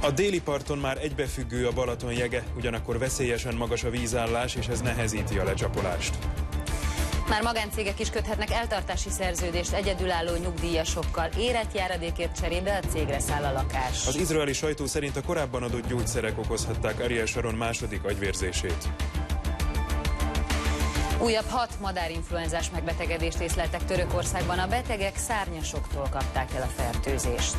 A déli parton már egybefüggő a Balaton jege, ugyanakkor veszélyesen magas a vízállás, és ez nehezíti a lecsapolást. Már magáncégek is köthetnek eltartási szerződést egyedülálló nyugdíjasokkal. Érett járadékért cserébe a cégre száll a lakás. Az izraeli sajtó szerint a korábban adott gyógyszerek okozhatták Ariel Sharon második agyvérzését. Újabb 6 madárinfluenzás megbetegedést észleltek Törökországban. A betegek szárnyasoktól kapták el a fertőzést.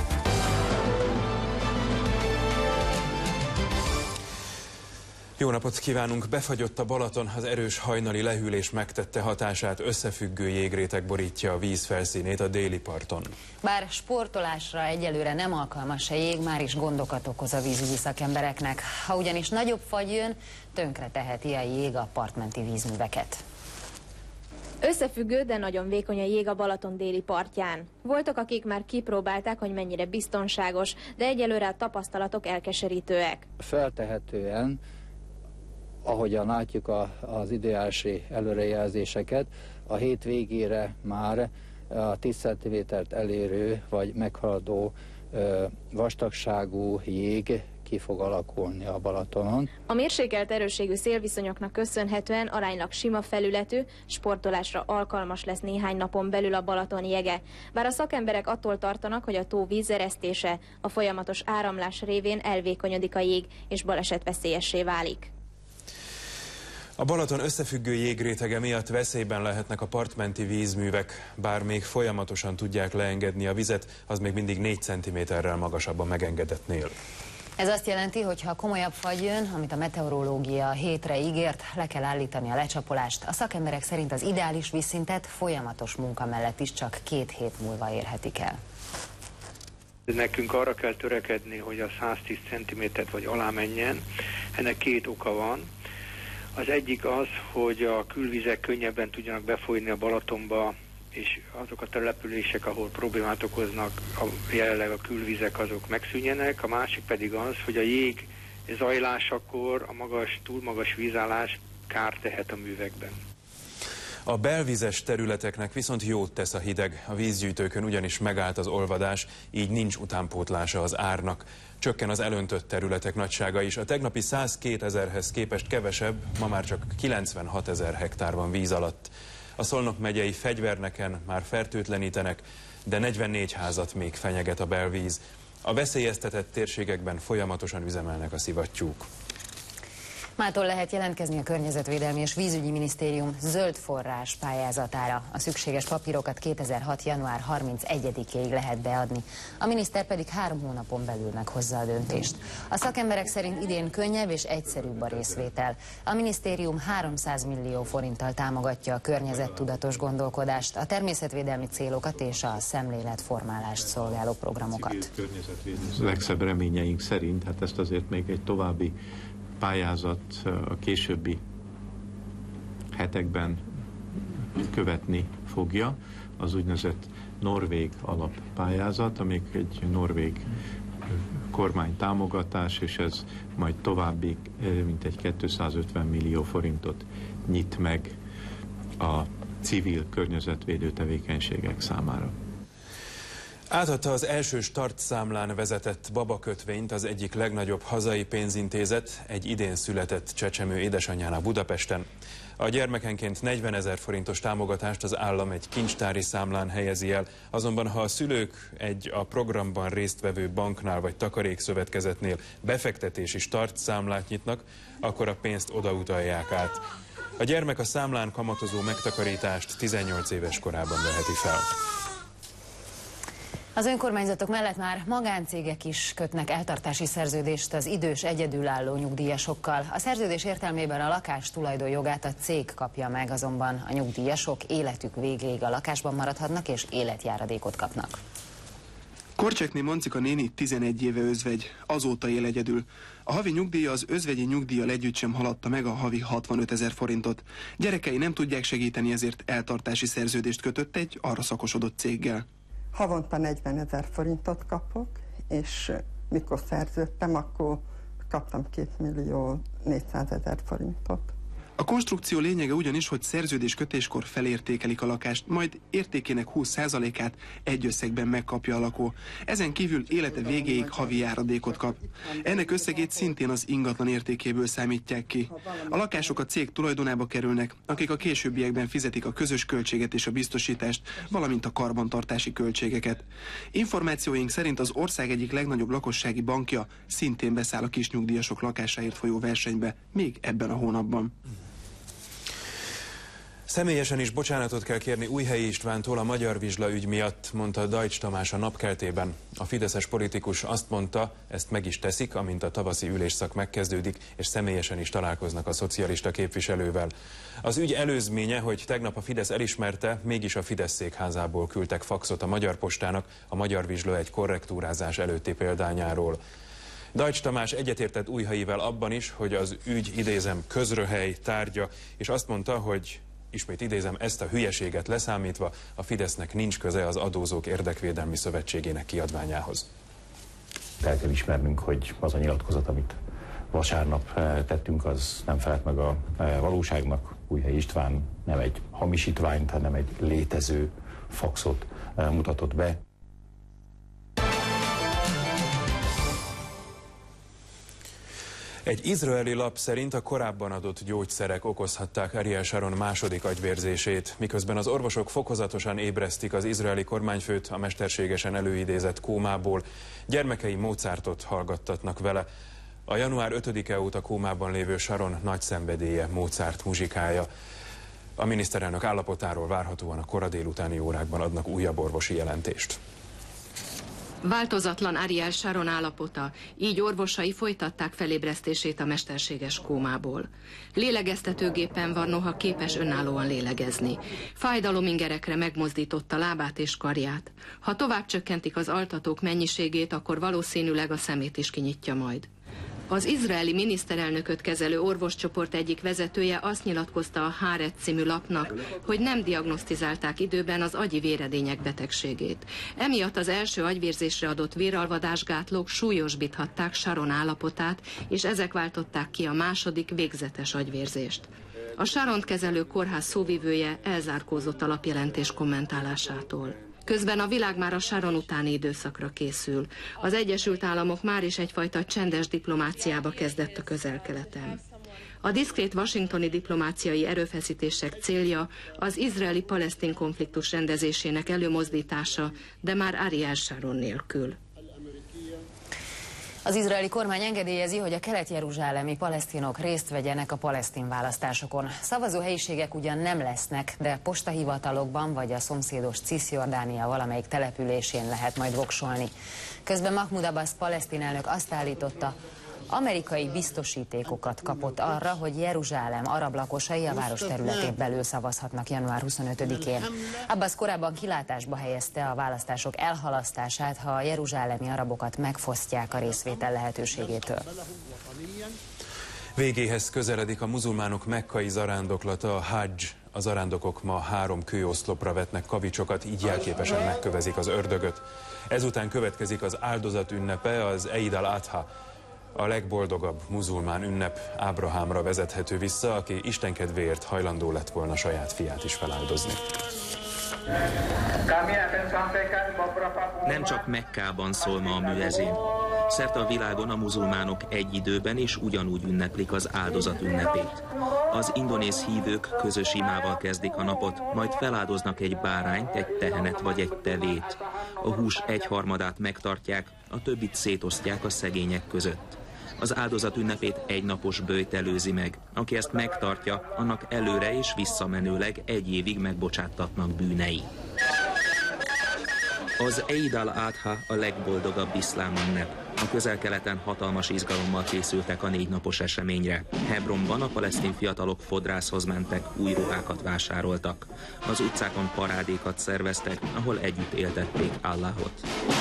Jó napot kívánunk! Befagyott a Balaton, az erős hajnali lehűlés megtette hatását, összefüggő jégréteg borítja a víz felszínét a déli parton. Bár sportolásra egyelőre nem alkalmas a jég, már is gondokat okoz a vízügyi szakembereknek. Ha ugyanis nagyobb fagy jön, tönkre teheti a jég a partmenti vízműveket. Összefüggő, de nagyon vékony a jég a Balaton déli partján. Voltak, akik már kipróbálták, hogy mennyire biztonságos, de egyelőre a tapasztalatok elkeserítőek. Feltehetően, ahogyan látjuk az időjárási előrejelzéseket, a hét végére már a 10 cm-t elérő vagy meghaladó vastagságú jég ki fog alakulni a Balatonon. A mérsékelt erősségű szélviszonyoknak köszönhetően aránylag sima felületű, sportolásra alkalmas lesz néhány napon belül a Balaton jege. Bár a szakemberek attól tartanak, hogy a tó vízeresztése, a folyamatos áramlás révén elvékonyodik a jég, és balesetveszélyessé válik. A Balaton összefüggő jégrétege miatt veszélyben lehetnek a partmenti vízművek, bár még folyamatosan tudják leengedni a vizet, az még mindig 4 cm-rel magasabb a megengedettnél. Ez azt jelenti, hogy ha komolyabb fagy jön, amit a meteorológia a hétre ígért, le kell állítani a lecsapolást. A szakemberek szerint az ideális vízszintet folyamatos munka mellett is csak 2 hét múlva érhetik el. Nekünk arra kell törekedni, hogy a 110 cm-et vagy alá menjen. Ennek 2 oka van. Az egyik az, hogy a külvizek könnyebben tudjanak befolyni a Balatonba, és azok a települések, ahol problémát okoznak jelenleg a külvizek, azok megszűnjenek. A másik pedig az, hogy a jég zajlásakor a túl magas vízállás kárt tehet a művekben. A belvizes területeknek viszont jót tesz a hideg, a vízgyűjtőkön ugyanis megállt az olvadás, így nincs utánpótlása az árnak. Csökken az elöntött területek nagysága is. A tegnapi 102 000-hez képest kevesebb, ma már csak 96 000 hektár van víz alatt. A Szolnok megyei Fegyverneken már fertőtlenítenek, de 44 házat még fenyeget a belvíz. A veszélyeztetett térségekben folyamatosan üzemelnek a szivattyúk. Mától lehet jelentkezni a Környezetvédelmi és Vízügyi Minisztérium zöld forrás pályázatára. A szükséges papírokat 2006. január 31-ig lehet beadni. A miniszter pedig 3 hónapon belül meghozza a döntést. A szakemberek szerint idén könnyebb és egyszerűbb a részvétel. A minisztérium 300 millió forinttal támogatja a környezettudatos gondolkodást, a természetvédelmi célokat és a szemléletformálást szolgáló programokat. Legszebb reményeink szerint, hát ezt azért még egy további pályázat a későbbi hetekben követni fogja, az úgynevezett norvég alappályázat, amik egy norvég kormány támogatás, és ez majd további mintegy 250 millió forintot nyit meg a civil környezetvédő tevékenységek számára. Átadta az első startszámlán vezetett babakötvényt az egyik legnagyobb hazai pénzintézet egy idén született csecsemő édesanyjának Budapesten. A gyermekenként 40 000 forintos támogatást az állam egy kincstári számlán helyezi el, azonban ha a szülők egy a programban résztvevő banknál vagy takarékszövetkezetnél befektetési startszámlát nyitnak, akkor a pénzt odautalják át. A gyermek a számlán kamatozó megtakarítást 18 éves korában veheti fel. Az önkormányzatok mellett már magáncégek is kötnek eltartási szerződést az idős egyedülálló nyugdíjasokkal. A szerződés értelmében a lakás tulajdonjogát a cég kapja meg, azonban a nyugdíjasok életük végéig a lakásban maradhatnak és életjáradékot kapnak. Korcsekné Mancika néni 11 éve özvegy, azóta él egyedül. A havi nyugdíja az özvegyi nyugdíjjal együtt sem haladta meg a havi 65 000 forintot. Gyerekei nem tudják segíteni, ezért eltartási szerződést kötött egy arra szakosodott céggel. Havonta 40 000 forintot kapok, és mikor szerződtem, akkor kaptam 2 400 000 forintot. A A konstrukció lényege ugyanis, hogy szerződéskötéskor felértékelik a lakást, majd értékének 20%-át egy összegben megkapja a lakó. Ezen kívül élete végéig havi járadékot kap. Ennek összegét szintén az ingatlan értékéből számítják ki. A lakások a cég tulajdonába kerülnek, akik a későbbiekben fizetik a közös költséget és a biztosítást, valamint a karbantartási költségeket. Információink szerint az ország egyik legnagyobb lakossági bankja szintén beszáll a kisnyugdíjasok lakásáért folyó versenybe még ebben a hónapban. Személyesen is bocsánatot kell kérni Újhelyi Istvántól a Magyar Vizsla ügy miatt, mondta Dajcs Tamás a Napkeltében. A fideszes politikus azt mondta, ezt meg is teszik, amint a tavaszi ülésszak megkezdődik, és személyesen is találkoznak a szocialista képviselővel. Az ügy előzménye, hogy tegnap a Fidesz elismerte, mégis a Fidesz székházából küldtek faxot a Magyar Postának a Magyar Vizsla egy korrektúrázás előtti példányáról. Dajcs Tamás egyetértett Újhelyivel abban is, hogy az ügy, idézem, közröhely tárgya, és azt mondta, hogy ismét idézem, ezt a hülyeséget leszámítva a Fidesznek nincs köze az Adózók Érdekvédelmi Szövetségének kiadványához. El kell ismernünk, hogy az a nyilatkozat, amit vasárnap tettünk, az nem felelt meg a valóságnak. Újhelyi István nem egy hamisítványt, hanem egy létező faxot mutatott be. Egy izraeli lap szerint a korábban adott gyógyszerek okozhatták Ariel Sharon második agyvérzését, miközben az orvosok fokozatosan ébresztik az izraeli kormányfőt a mesterségesen előidézett kómából, gyermekei Mozartot hallgattatnak vele. A január 5-e óta kómában lévő Sharon nagy szenvedélye Mozart muzsikája. A miniszterelnök állapotáról várhatóan a kora délutáni órákban adnak újabb orvosi jelentést. Változatlan Ariel Sharon állapota, így orvosai folytatták felébresztését a mesterséges kómából. Lélegeztetőgépen van, noha képes önállóan lélegezni. Fájdalomingerekre megmozdította lábát és karját. Ha tovább csökkentik az altatók mennyiségét, akkor valószínűleg a szemét is kinyitja majd. Az izraeli miniszterelnököt kezelő orvoscsoport egyik vezetője azt nyilatkozta a Haaretz című lapnak, hogy nem diagnosztizálták időben az agyi véredények betegségét. Emiatt az első agyvérzésre adott véralvadásgátlók súlyosbíthatták Sharon állapotát, és ezek váltották ki a második végzetes agyvérzést. A Sharont kezelő kórház szóvivője elzárkózott a lapjelentés kommentálásától. Közben a világ már a Sharon utáni időszakra készül. Az Egyesült Államok már is egyfajta csendes diplomáciába kezdett a Közel-Keleten. A diszkrét washingtoni diplomáciai erőfeszítések célja az izraeli-palesztin konfliktus rendezésének előmozdítása, de már Ariel Sharon nélkül. Az izraeli kormány engedélyezi, hogy a kelet-jeruzsálemi palesztinok részt vegyenek a palesztin választásokon. Szavazóhelyiségek ugyan nem lesznek, de postahivatalokban vagy a szomszédos Cisjordánia valamelyik településén lehet majd voksolni. Közben Mahmoud Abbas palesztin elnök azt állította, amerikai biztosítékokat kapott arra, hogy Jeruzsálem arab lakosai a város területén belül szavazhatnak január 25-én. Abbas korábban kilátásba helyezte a választások elhalasztását, ha a jeruzsálemi arabokat megfosztják a részvétel lehetőségétől. Végéhez közeledik a muzulmánok mekkai zarándoklata, a Hajj. A zarándokok ma 3 kőoszlopra vetnek kavicsokat, így jelképesen megkövezik az ördögöt. Ezután következik az áldozat ünnepe, az Eid al-Adha. A legboldogabb muzulmán ünnep Ábrahámra vezethető vissza, aki Isten kedvéért hajlandó lett volna saját fiát is feláldozni. Nem csak Mekkában szól ma a műezén. Szerte a világon a muzulmánok egy időben és ugyanúgy ünneplik az áldozat ünnepét. Az indonéz hívők közös imával kezdik a napot, majd feláldoznak egy bárányt, egy tehenet vagy egy tevét. A hús 1/3 megtartják, a többit szétosztják a szegények között. Az áldozat ünnepét egynapos böjt előzi meg. Aki ezt megtartja, annak előre és visszamenőleg 1 évig megbocsáttatnak bűnei. Az Eid al-Adha a legboldogabb iszlám ünnep. A Közel-Keleten hatalmas izgalommal készültek a 4 napos eseményre. Hebronban a palesztin fiatalok fodrászhoz mentek, új ruhákat vásároltak. Az utcákon parádékat szerveztek, ahol együtt éltették Allahot.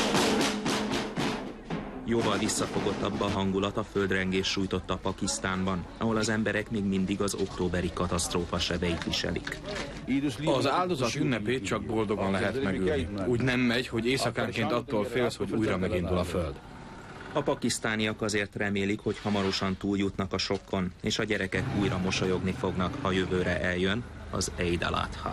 Jóval visszafogottabb a hangulat a földrengés sújtotta Pakisztánban, ahol az emberek még mindig az októberi katasztrófa sebeit viselik. Az áldozat ünnepét csak boldogan lehet megülni. Úgy nem megy, hogy éjszakánként attól félsz, hogy újra megindul a föld. A pakisztániak azért remélik, hogy hamarosan túljutnak a sokkon, és a gyerekek újra mosolyogni fognak, ha jövőre eljön az Eid al-Adha.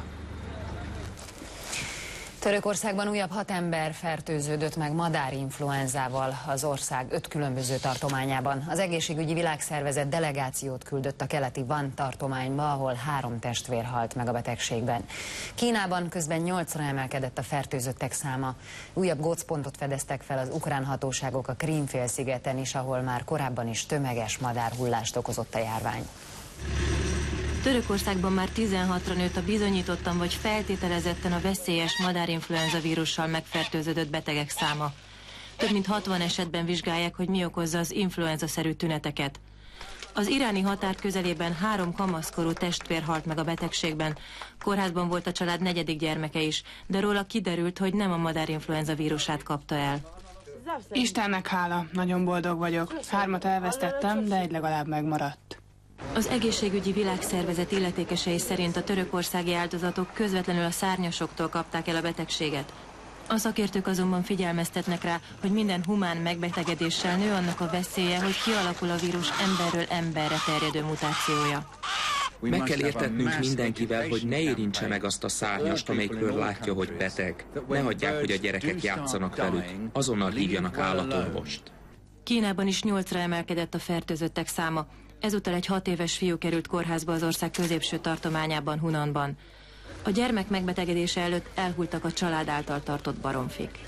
Törökországban újabb 6 ember fertőződött meg madárinfluenzával az ország 5 különböző tartományában. Az egészségügyi világszervezet delegációt küldött a keleti Van tartományba, ahol 3 testvér halt meg a betegségben. Kínában közben 8-ra emelkedett a fertőzöttek száma. Újabb gócpontot fedeztek fel az ukrán hatóságok a Krím-félszigeten is, ahol már korábban is tömeges madárhullást okozott a járvány. Törökországban már 16-ra nőtt a bizonyítottan vagy feltételezetten a veszélyes madárinfluenza vírussal megfertőződött betegek száma. Több mint 60 esetben vizsgálják, hogy mi okozza az influenza-szerű tüneteket. Az iráni határ közelében 3 kamaszkorú testvér halt meg a betegségben. Kórházban volt a család 4. gyermeke is, de róla kiderült, hogy nem a madárinfluenza vírusát kapta el. Istennek hála, nagyon boldog vagyok. 3 elvesztettem, de 1 legalább megmaradt. Az egészségügyi világszervezet illetékesei szerint a törökországi áldozatok közvetlenül a szárnyasoktól kapták el a betegséget. A szakértők azonban figyelmeztetnek rá, hogy minden humán megbetegedéssel nő annak a veszélye, hogy kialakul a vírus emberről emberre terjedő mutációja. Meg kell értetnünk mindenkivel, hogy ne érintse meg azt a szárnyast, amelyikről látja, hogy beteg. Ne hagyják, hogy a gyerekek játszanak velük. Azonnal hívjanak állatorvost. Kínában is 8-ra emelkedett a fertőzöttek száma. Ezúttal egy 6 éves fiú került kórházba az ország középső tartományában, Hunanban. A gyermek megbetegedése előtt elhultak a család által tartott baromfik.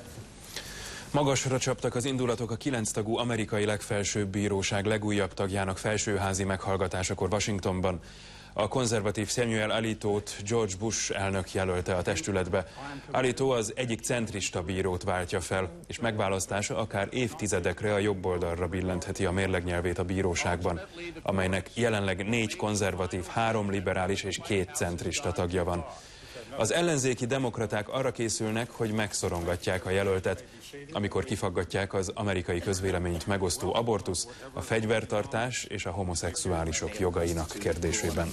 Magasra csaptak az indulatok a 9 tagú amerikai legfelsőbb bíróság legújabb tagjának felsőházi meghallgatásakor Washingtonban. A konzervatív Samuel Alitót George Bush elnök jelölte a testületbe. Alito az egyik centrista bírót váltja fel, és megválasztása akár évtizedekre a jobb oldalra billentheti a mérlegnyelvét a bíróságban, amelynek jelenleg 4 konzervatív, 3 liberális és 2 centrista tagja van. Az ellenzéki demokraták arra készülnek, hogy megszorongatják a jelöltet, amikor kifaggatják az amerikai közvéleményt megosztó abortusz, a fegyvertartás és a homoszexuálisok jogainak kérdésében.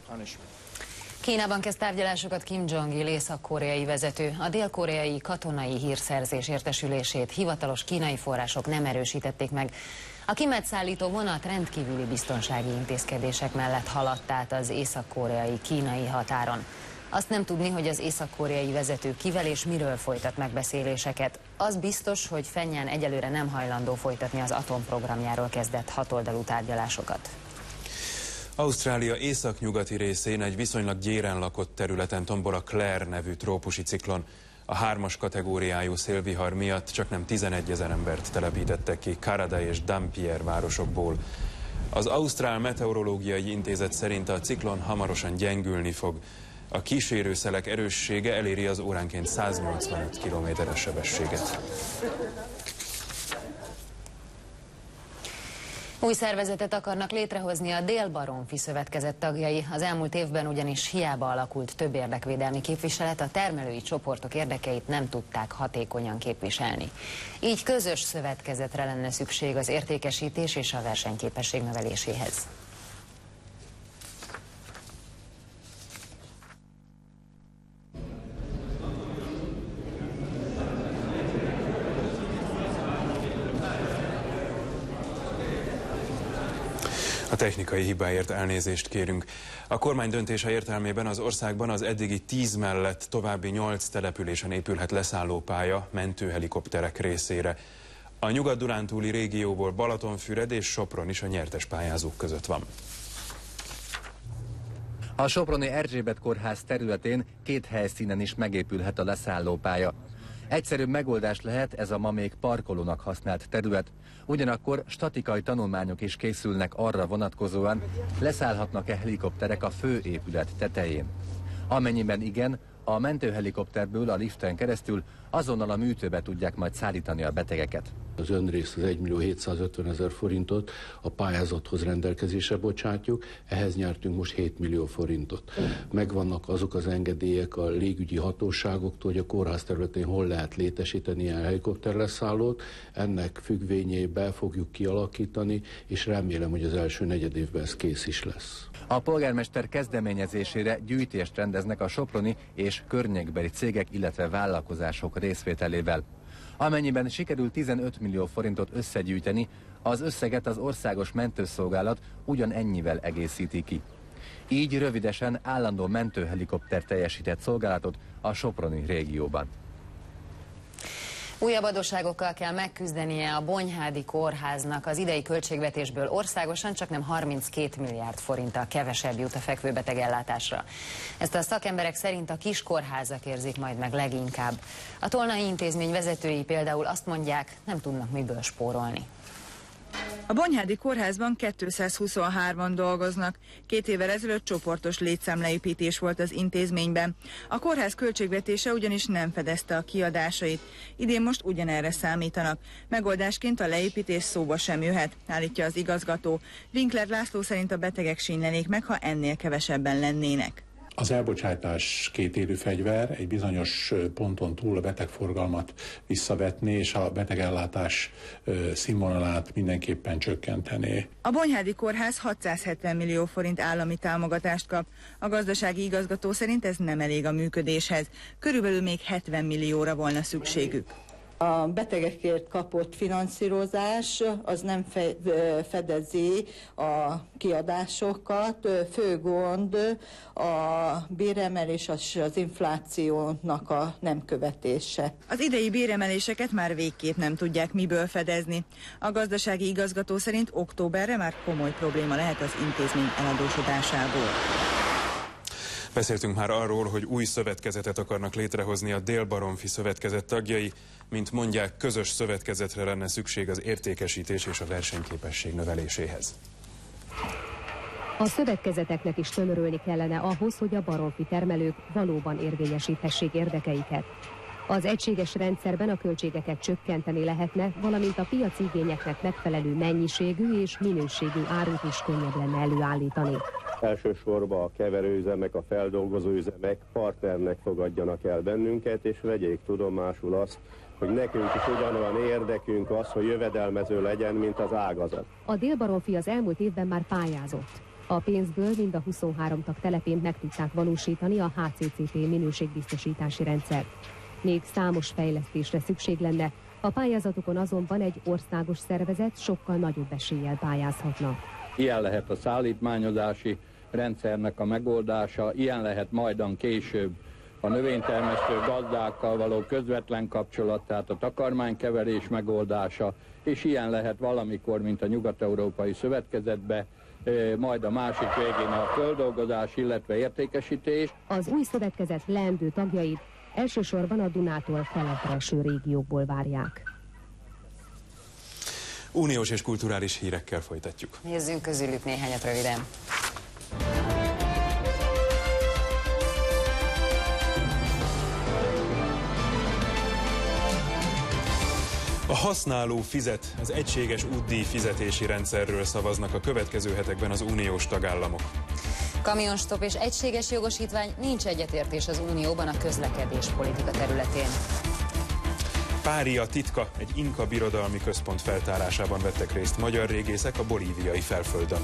Kínában kezd tárgyalásokat Kim Jong-il észak-koreai vezető. A dél-koreai katonai hírszerzés értesülését hivatalos kínai források nem erősítették meg. A Kimet szállító vonat rendkívüli biztonsági intézkedések mellett haladt át az észak-koreai kínai határon. Azt nem tudni, hogy az észak-koreai vezető kivel és miről folytat megbeszéléseket. Az biztos, hogy Phenján egyelőre nem hajlandó folytatni az atomprogramjáról kezdett hatoldalú tárgyalásokat. Ausztrália északnyugati részén egy viszonylag gyéren lakott területen tombol a Claire nevű trópusi ciklon. A 3-as kategóriájú szélvihar miatt csaknem 11 000 embert telepítettek ki Karaday és Dampier városokból. Az Ausztrál Meteorológiai Intézet szerint a ciklon hamarosan gyengülni fog. A kísérőszelek erőssége eléri az óránként 185 km/s sebességet. Új szervezetet akarnak létrehozni a Dél-Baromfi Szövetkezet tagjai. Az elmúlt évben ugyanis hiába alakult több érdekvédelmi képviselet, a termelői csoportok érdekeit nem tudták hatékonyan képviselni. Így közös szövetkezetre lenne szükség az értékesítés és a versenyképesség növeléséhez. A technikai hibáért elnézést kérünk. A kormány döntése értelmében az országban az eddigi 10 mellett további 8 településen épülhet leszállópálya mentőhelikopterek részére. A nyugat-dunántúli régióból Balatonfüred és Sopron is a nyertes pályázók között van. A soproni Erzsébet kórház területén 2 helyszínen is megépülhet a leszállópálya. Egyszerűbb megoldás lehet ez a ma még parkolónak használt terület. Ugyanakkor statikai tanulmányok is készülnek arra vonatkozóan, leszállhatnak-e helikopterek a főépület tetején. Amennyiben igen, a mentőhelikopterből a liften keresztül azonnal a műtőbe tudják majd szállítani a betegeket. Az önrészt az 1.750.000 forintot a pályázathoz rendelkezésre bocsátjuk, ehhez nyertünk most 7 millió forintot. Megvannak azok az engedélyek a légügyi hatóságoktól, hogy a kórház területén hol lehet létesíteni ilyen helikopterleszállót. Ennek függvényében fogjuk kialakítani, és remélem, hogy az első negyedévben ez kész is lesz. A polgármester kezdeményezésére gyűjtést rendeznek a soproni és környékbeli cégek, illetve vállalkozások részvételével. Amennyiben sikerül 15 millió forintot összegyűjteni, az összeget az országos mentőszolgálat ugyanennyivel egészíti ki. Így rövidesen állandó mentőhelikopter teljesített szolgálatot a soproni régióban. Újabb adósságokkal kell megküzdenie a Bonyhádi Kórháznak. Az idei költségvetésből országosan csaknem 32 milliárd forinttal kevesebb jut a fekvőbetegellátásra. Ezt a szakemberek szerint a kis kórházak érzik majd meg leginkább. A Tolnai Intézmény vezetői például azt mondják, nem tudnak miből spórolni. A Bonyhádi Kórházban 223-an dolgoznak. 2 évvel ezelőtt csoportos létszámleépítés volt az intézményben. A kórház költségvetése ugyanis nem fedezte a kiadásait. Idén most ugyanerre számítanak. Megoldásként a leépítés szóba sem jöhet, állítja az igazgató. Winkler László szerint a betegek sínlenék meg, ha ennél kevesebben lennének. Az elbocsátás kétélű fegyver, egy bizonyos ponton túl a betegforgalmat visszavetné, és a betegellátás színvonalát mindenképpen csökkentené. A Bonyhádi Kórház 670 millió forint állami támogatást kap. A gazdasági igazgató szerint ez nem elég a működéshez. Körülbelül még 70 millióra volna szükségük. A betegekért kapott finanszírozás az nem fedezi a kiadásokat. Fő gond a béremelés és az inflációnak a nem követése. Az idei béremeléseket már végképp nem tudják miből fedezni. A gazdasági igazgató szerint októberre már komoly probléma lehet az intézmény eladósodásából. Beszéltünk már arról, hogy új szövetkezetet akarnak létrehozni a Dél-Baromfi Szövetkezet tagjai. Mint mondják, közös szövetkezetre lenne szükség az értékesítés és a versenyképesség növeléséhez. A szövetkezeteknek is tömörülni kellene ahhoz, hogy a baromfi termelők valóban érvényesíthessék érdekeiket. Az egységes rendszerben a költségeket csökkenteni lehetne, valamint a piaci igényeknek megfelelő mennyiségű és minőségű árut is könnyebb lenne előállítani. Elsősorban a keverőüzemek, a feldolgozóüzemek partnernek fogadjanak el bennünket, és vegyék tudomásul azt, hogy nekünk is ugyanolyan érdekünk az, hogy jövedelmező legyen, mint az ágazat. A Dél-Baromfi az elmúlt évben már pályázott. A pénzből mind a 23 tag telepén meg tudták valósítani a HCCP minőségbiztosítási rendszert. Még számos fejlesztésre szükség lenne, a pályázatokon azonban egy országos szervezet sokkal nagyobb eséllyel pályázhatna. Ilyen lehet a szállítmányozási rendszernek a megoldása, ilyen lehet majdan később a növénytermesztő gazdákkal való közvetlen kapcsolat, tehát a takarmánykeverés megoldása, és ilyen lehet valamikor, mint a Nyugat-Európai Szövetkezetbe, majd a másik végén a földolgozás, illetve értékesítés. Az új szövetkezet leendő tagjait elsősorban a Dunától keletre eső régiókból várják. Uniós és kulturális hírekkel folytatjuk. Nézzünk közülük néhányat röviden. A használó fizet, az egységes útdíj fizetési rendszerről szavaznak a következő hetekben az uniós tagállamok. Kamionstop és egységes jogosítvány, nincs egyetértés az Unióban a közlekedés politika területén. Pária titka, egy inka birodalmi központ feltárásában vettek részt magyar régészek a bolíviai felföldön.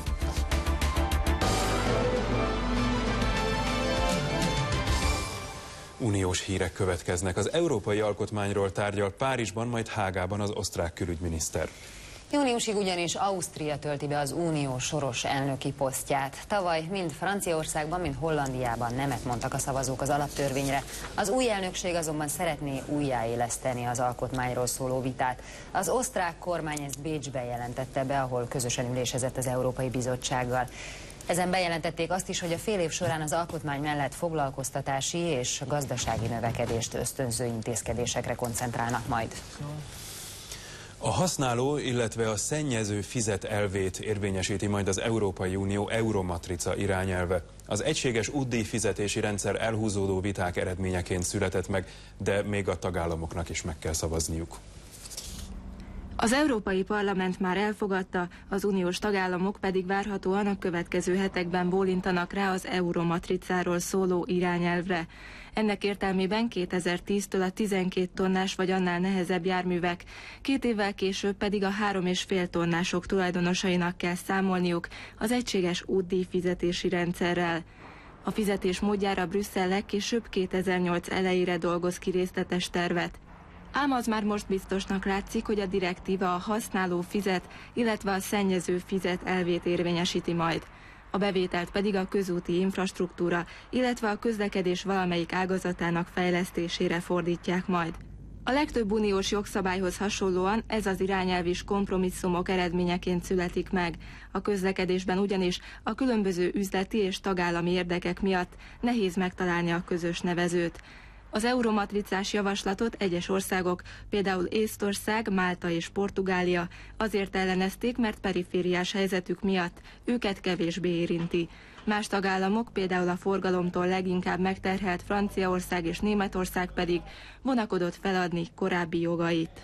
Uniós hírek következnek. Az európai alkotmányról tárgyal Párizsban, majd Hágában az osztrák külügyminiszter. Júniusig ugyanis Ausztria tölti be az unió soros elnöki posztját. Tavaly mind Franciaországban, mind Hollandiában nemet mondtak a szavazók az alaptörvényre. Az új elnökség azonban szeretné újjáéleszteni az alkotmányról szóló vitát. Az osztrák kormány ezt Bécsben jelentette be, ahol közösen ülésezett az Európai Bizottsággal. Ezen bejelentették azt is, hogy a fél év során az alkotmány mellett foglalkoztatási és gazdasági növekedést ösztönző intézkedésekre koncentrálnak majd. A használó, illetve a szennyező fizet elvét érvényesíti majd az Európai Unió Euromatrica irányelve. Az egységes útdíj fizetési rendszer elhúzódó viták eredményeként született meg, de még a tagállamoknak is meg kell szavazniuk. Az Európai Parlament már elfogadta, az uniós tagállamok pedig várhatóan a következő hetekben bólintanak rá az Euromatricáról szóló irányelvre. Ennek értelmében 2010-től a 12 tonnás vagy annál nehezebb járművek, 2 évvel később pedig a 3,5 tonnások tulajdonosainak kell számolniuk az egységes útdíj fizetési rendszerrel. A fizetés módjára Brüsszel legkésőbb 2008 elejére dolgoz ki részletes tervet. Ám az már most biztosnak látszik, hogy a direktíva a használó fizet, illetve a szennyező fizet elvét érvényesíti majd. A bevételt pedig a közúti infrastruktúra, illetve a közlekedés valamelyik ágazatának fejlesztésére fordítják majd. A legtöbb uniós jogszabályhoz hasonlóan ez az irányelv is kompromisszumok eredményeként születik meg. A közlekedésben ugyanis a különböző üzleti és tagállami érdekek miatt nehéz megtalálni a közös nevezőt. Az euromatricás javaslatot egyes országok, például Észtország, Málta és Portugália azért ellenezték, mert perifériás helyzetük miatt őket kevésbé érinti. Más tagállamok, például a forgalomtól leginkább megterhelt Franciaország és Németország pedig vonakodott feladni korábbi jogait.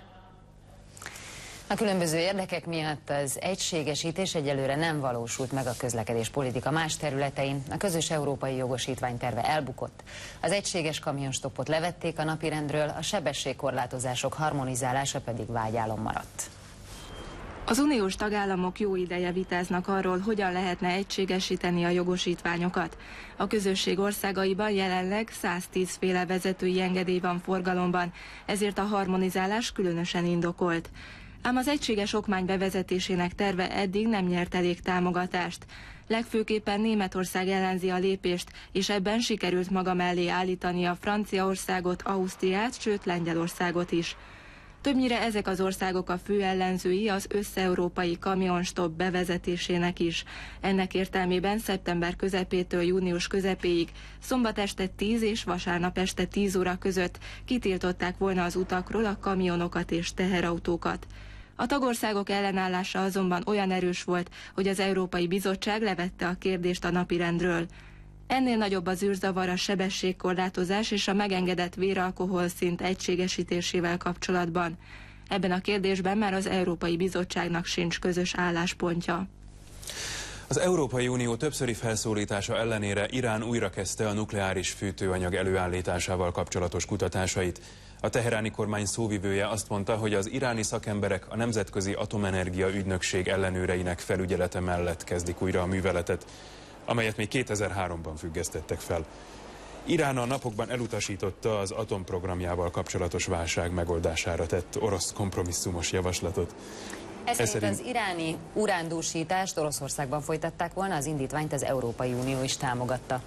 A különböző érdekek miatt az egységesítés egyelőre nem valósult meg a közlekedéspolitika más területein. A közös európai jogosítvány terve elbukott. Az egységes kamionstoppot levették a napirendről, a sebességkorlátozások harmonizálása pedig vágyálom maradt. Az uniós tagállamok jó ideje vitáznak arról, hogyan lehetne egységesíteni a jogosítványokat. A közösség országaiban jelenleg 110 féle vezetői engedély van forgalomban, ezért a harmonizálás különösen indokolt. Ám az egységes okmány bevezetésének terve eddig nem nyert elég támogatást. Legfőképpen Németország ellenzi a lépést, és ebben sikerült maga mellé állítani a Franciaországot, Ausztriát, sőt Lengyelországot is. Többnyire ezek az országok a fő ellenzői az összeurópai kamionstopp bevezetésének is. Ennek értelmében szeptember közepétől június közepéig, szombat este 10 és vasárnap este 10 óra között kitiltották volna az utakról a kamionokat és teherautókat. A tagországok ellenállása azonban olyan erős volt, hogy az Európai Bizottság levette a kérdést a napirendről. Ennél nagyobb az űrzavar a sebességkorlátozás és a megengedett véralkohol szint egységesítésével kapcsolatban. Ebben a kérdésben már az Európai Bizottságnak sincs közös álláspontja. Az Európai Unió többszöri felszólítása ellenére Irán újrakezdte a nukleáris fűtőanyag előállításával kapcsolatos kutatásait. A teheráni kormány szóvivője azt mondta, hogy az iráni szakemberek a Nemzetközi Atomenergia Ügynökség ellenőreinek felügyelete mellett kezdik újra a műveletet, amelyet még 2003-ban függesztettek fel. Irán a napokban elutasította az atomprogramjával kapcsolatos válság megoldására tett orosz kompromisszumos javaslatot. Ez szerint az iráni urándúsítást Oroszországban folytatták volna, az indítványt az Európai Unió is támogatta.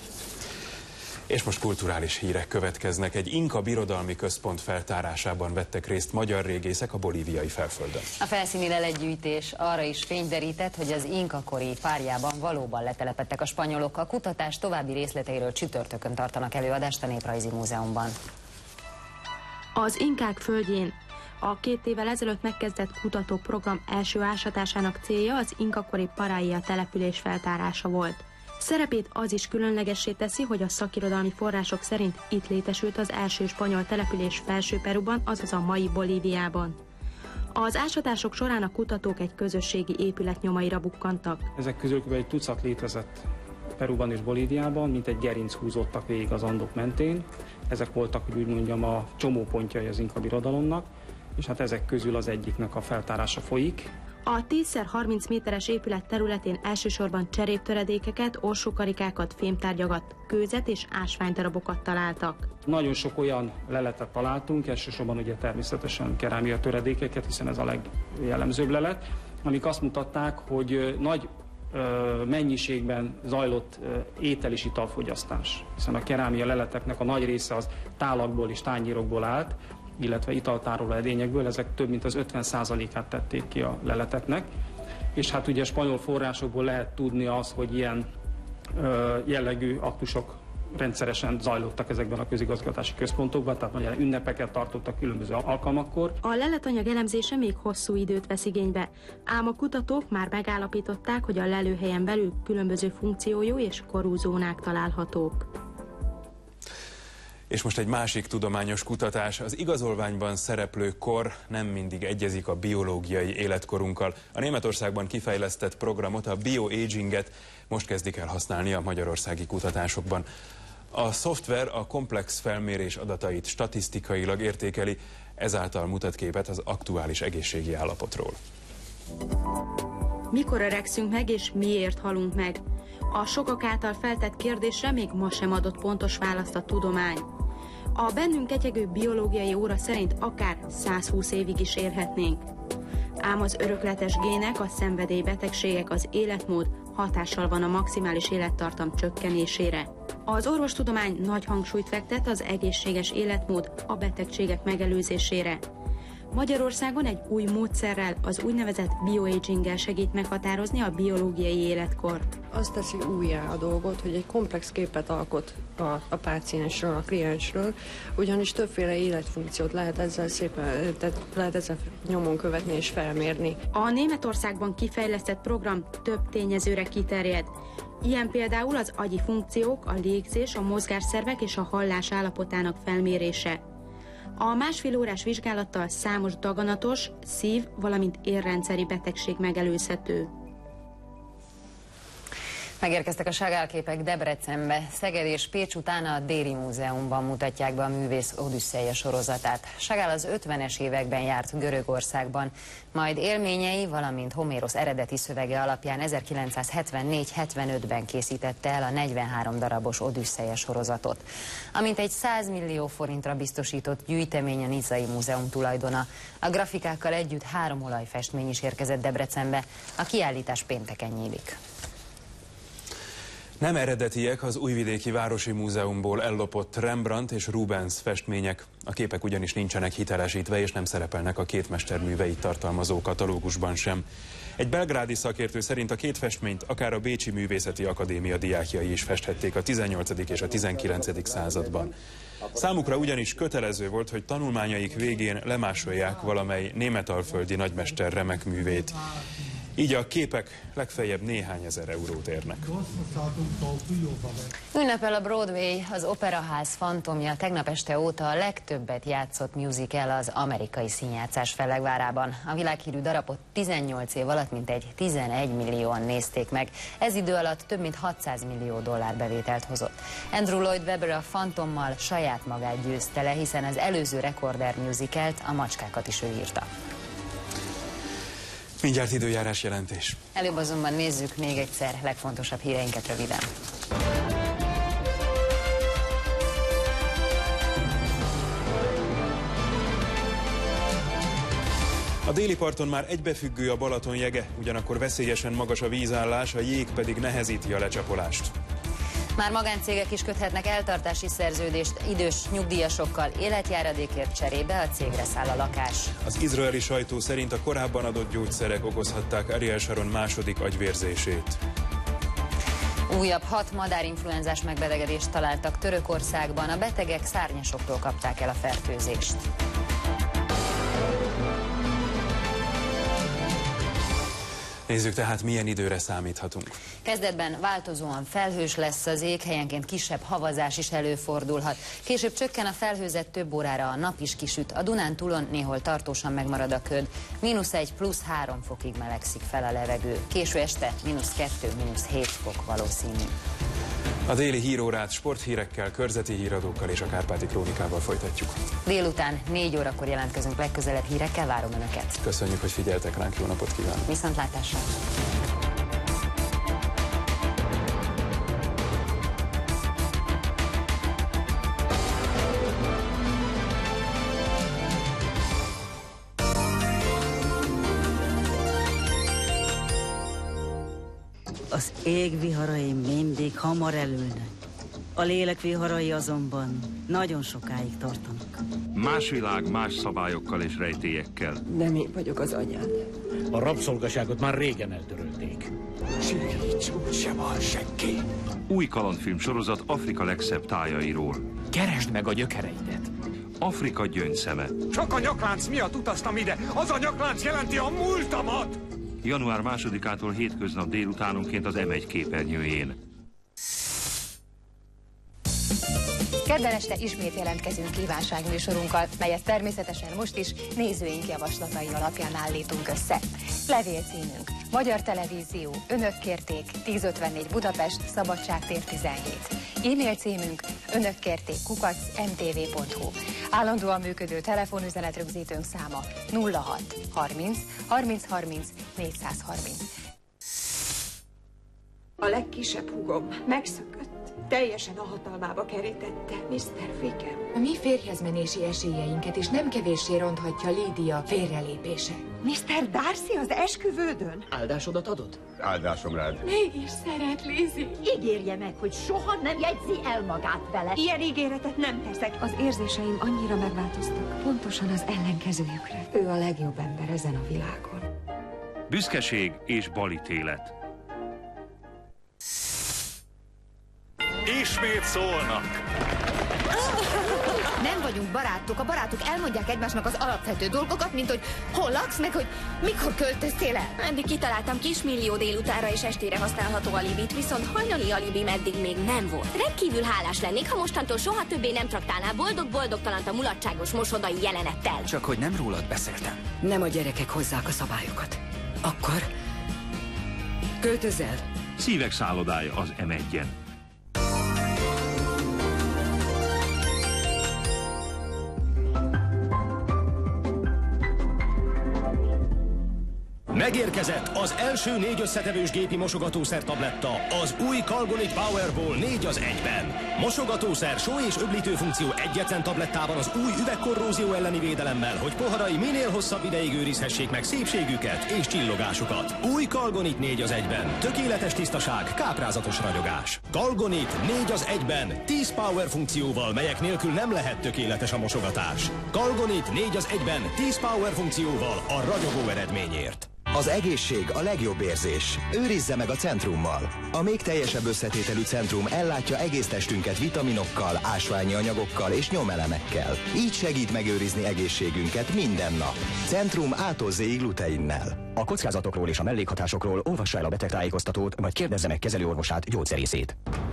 És most kulturális hírek következnek. Egy inka birodalmi központ feltárásában vettek részt magyar régészek a bolíviai felföldön. A felszíni leletgyűjtés arra is fényderített, hogy az inka kori párjában valóban letelepedtek a spanyolok. A kutatás további részleteiről csütörtökön tartanak előadást a Néprajzi Múzeumban. Az inkák földjén. A 2 évvel ezelőtt megkezdett kutatóprogram első ásatásának célja az inkakori Paráia település feltárása volt. Szerepét az is különlegessé teszi, hogy a szakirodalmi források szerint itt létesült az első spanyol település Felső-Peruban, azaz a mai Bolíviában. Az ásatások során a kutatók egy közösségi épület nyomaira bukkantak. Ezek közül kb. Egy tucat létezett Peruban és Bolíviában, mint egy gerinc húzódtak végig az Andok mentén. Ezek voltak, hogy úgy mondjam, a csomópontjai az inka birodalomnak, és hát ezek közül az egyiknek a feltárása folyik. A 10x30 méteres épület területén elsősorban cseréptöredékeket, orsókarikákat, fémtárgyakat, kőzet és ásványdarabokat találtak. Nagyon sok olyan leletet találtunk, elsősorban ugye természetesen kerámia töredékeket, hiszen ez a legjellemzőbb lelet, amik azt mutatták, hogy nagy mennyiségben zajlott étel- és italfogyasztás, hiszen a kerámia leleteknek a nagy része az tálakból és tányérokból állt, illetve italtároló edényekből, ezek több mint az 50%-át tették ki a leleteknek. És hát ugye spanyol forrásokból lehet tudni az, hogy ilyen jellegű aktusok rendszeresen zajlottak ezekben a közigazgatási központokban, tehát nagyon ünnepeket tartottak különböző alkalmakkor. A leletanyag elemzése még hosszú időt vesz igénybe, ám a kutatók már megállapították, hogy a lelőhelyen belül különböző funkciójú és korú zónák találhatók. És most egy másik tudományos kutatás. Az igazolványban szereplő kor nem mindig egyezik a biológiai életkorunkkal. A Németországban kifejlesztett programot, a bioaginget most kezdik el használni a magyarországi kutatásokban. A szoftver a komplex felmérés adatait statisztikailag értékeli, ezáltal mutat képet az aktuális egészségi állapotról. Mikor öregszünk meg és miért halunk meg? A sokak által feltett kérdésre még ma sem adott pontos választ a tudomány. A bennünk ketyegő biológiai óra szerint akár 120 évig is élhetnénk. Ám az örökletes gének, a szenvedélybetegségek, az életmód hatással van a maximális élettartam csökkenésére. Az orvostudomány nagy hangsúlyt fektet az egészséges életmód a betegségek megelőzésére. Magyarországon egy új módszerrel, az úgynevezett bioaginggel segít meghatározni a biológiai életkort. Azt teszi újjá a dolgot, hogy egy komplex képet alkot a páciensről, a kliensről, ugyanis többféle életfunkciót lehet ezzel nyomon követni és felmérni. A Németországban kifejlesztett program több tényezőre kiterjed. Ilyen például az agyi funkciók, a légzés, a mozgásszervek és a hallás állapotának felmérése. A másfél órás vizsgálattal számos daganatos, szív, valamint érrendszeri betegség megelőzhető. Megérkeztek a Chagall képek Debrecenbe. Szeged és Pécs után a Déri Múzeumban mutatják be a művész Odüsszeia sorozatát. Chagall az 50-es években járt Görögországban, majd élményei, valamint Homérosz eredeti szövege alapján 1974-75-ben készítette el a 43 darabos Odüsszeia sorozatot. Amint egy 100 millió forintra biztosított gyűjtemény a Nizzai Múzeum tulajdona. A grafikákkal együtt 3 olajfestmény is érkezett Debrecenbe. A kiállítás pénteken nyílik. Nem eredetiek az Újvidéki Városi Múzeumból ellopott Rembrandt és Rubens festmények. A képek ugyanis nincsenek hitelesítve és nem szerepelnek a két mester műveit tartalmazó katalógusban sem. Egy belgrádi szakértő szerint a két festményt akár a Bécsi Művészeti Akadémia diákjai is festhették a 18. és a 19. században. Számukra ugyanis kötelező volt, hogy tanulmányaik végén lemásolják valamely németalföldi nagymester remek művét. Így a képek legfeljebb néhány ezer eurót érnek. Ünnepel a Broadway, az Operaház fantomja tegnap este óta a legtöbbet játszott musical az amerikai színjátszás fellegvárában. A világhírű darabot 18 év alatt mintegy 11 millióan nézték meg. Ez idő alatt több mint 600 millió dollár bevételt hozott. Andrew Lloyd Webber a fantommal saját magát győzte le, hiszen az előző rekorder musicalt, a Macskákat is ő írta. Mindjárt időjárás jelentés. Előbb azonban nézzük még egyszer legfontosabb híreinket röviden. A déli parton már egybefüggő a Balaton jege, ugyanakkor veszélyesen magas a vízállás, a jég pedig nehezíti a lecsapolást. Már magáncégek is köthetnek eltartási szerződést idős nyugdíjasokkal, életjáradékért cserébe a cégre száll a lakás. Az izraeli sajtó szerint a korábban adott gyógyszerek okozhatták Ariel Sharon második agyvérzését. Újabb 6 madárinfluenzás megbetegedést találtak Törökországban, a betegek szárnyasoktól kapták el a fertőzést. Nézzük tehát, milyen időre számíthatunk. Kezdetben változóan felhős lesz az ég, helyenként kisebb havazás is előfordulhat. Később csökken a felhőzet, több órára a nap is kisüt. A Dunántúlon néhol tartósan megmarad a köd. -1, +3 fokig melegszik fel a levegő. Késő este -2, -7 fok valószínű. A déli hírórát sporthírekkel, körzeti híradókkal és a Kárpáti Krónikával folytatjuk. Délután 4 órakor jelentkezünk legközelebb hírekkel, várom Önöket. Köszönjük, hogy figyeltek ránk, jó napot kívánok! Viszontlátásra! Az ég viharai mindig hamar elülnek. A lélek viharai azonban nagyon sokáig tartanak. Más világ, más szabályokkal és rejtélyekkel. Nem én vagyok az anyád. A rabszolgaságot már régen eltörölték. Segíts, úgyse van senki. Új kalandfilm sorozat Afrika legszebb tájairól. Keresd meg a gyökereidet. Afrika gyöngyszeme. Csak a nyaklánc miatt utaztam ide. Az a nyaklánc jelenti a múltamat. Január 2-ától hétköznap délutánonként az M1 képernyőjén. Kedden este ismét jelentkezünk kívánságműsorunkkal, melyet természetesen most is nézőink javaslatai alapján állítunk össze. Levélcímünk: Magyar Televízió, Önök kérték, 1054 Budapest, Szabadságtér 17. E-mail címünk: önökkérték @mtv.hu. Állandóan működő telefonüzenetrögzítőnk száma 06 30 30 30 430. A legkisebb húgom megszökött. teljesen a hatalmába kerítette, Mr. Wickham. A mi férjhez menési esélyeinket is nem kevéssé ronthatja Lídia félrelépése. Mr. Darcy az esküvődön? Áldásodat adod? Áldásom rád. Mégis szeret, Lizzie. Ígérje meg, hogy soha nem jegyzi el magát vele. Ilyen ígéretet nem teszek. Az érzéseim annyira megváltoztak, pontosan az ellenkezőjükre. Ő a legjobb ember ezen a világon. Büszkeség és balítélet. Ismét szólnak. Nem vagyunk barátok. A barátok elmondják egymásnak az alapvető dolgokat, mint hogy hol laksz, meg hogy mikor költöztél el. Eddig kitaláltam kismillió délutára és estére használható alibit, viszont hajnali alibim eddig még nem volt. Rendkívül hálás lennék, ha mostantól soha többé nem traktálnál boldog-boldogtalant a mulatságos mosodai jelenettel. Csak hogy nem rólad beszéltem. Nem a gyerekek hozzák a szabályokat. Akkor költözz el. Szívek szállodája az M1-en. Megérkezett az első 4 összetevős gépi mosogatószer tabletta, az új Calgonit Powerball 4 az 1-ben. Mosogatószer, só és öblítő funkció egyetlen tablettában az új üvegkorrózió elleni védelemmel, hogy poharai minél hosszabb ideig őrizhessék meg szépségüket és csillogásukat. Új Calgonit 4 az 1-ben. Tökéletes tisztaság, káprázatos ragyogás. Calgonit 4 az 1-ben. 10 power funkcióval, melyek nélkül nem lehet tökéletes a mosogatás. Calgonit 4 az 1-ben. 10 power funkcióval a ragyogó eredményért. Az egészség a legjobb érzés. Őrizze meg a Centrummal. A még teljesebb összetételű Centrum ellátja egész testünket vitaminokkal, ásványi anyagokkal és nyomelemekkel. Így segít megőrizni egészségünket minden nap. Centrum A-tól Z-ig gluteinnel. A kockázatokról és a mellékhatásokról olvassa el a betegtájékoztatót, vagy kérdezze meg kezelőorvosát, gyógyszerészét.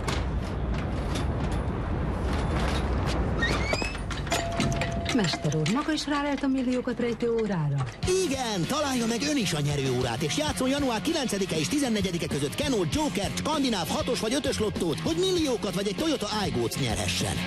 Mester úr, maga is rálelt a milliókat rejtő órára? Igen, találja meg ön is a nyerőórát, és játszon január 9-e és 14-e között Kenol, Joker, Skandináv 6-os vagy 5-ös lottót, hogy milliókat vagy egy Toyota iGoats nyerhessen.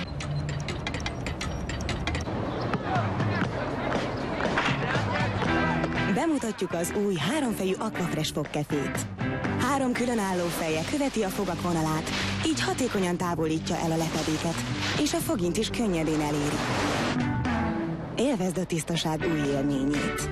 Bemutatjuk az új háromfejű Aquafresh fogkefét. 3 különálló feje követi a fogak vonalát, így hatékonyan távolítja el a lepedéket, és a fogint is könnyedén eléri. Élvezd a tisztaság új élményét.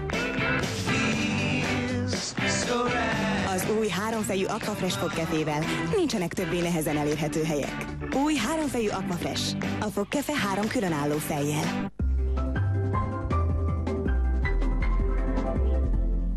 Az új háromfejű Aquafresh fogkefével nincsenek többé nehezen elérhető helyek. Új háromfejű Aquafresh. A fogkefe 3 különálló fejjel.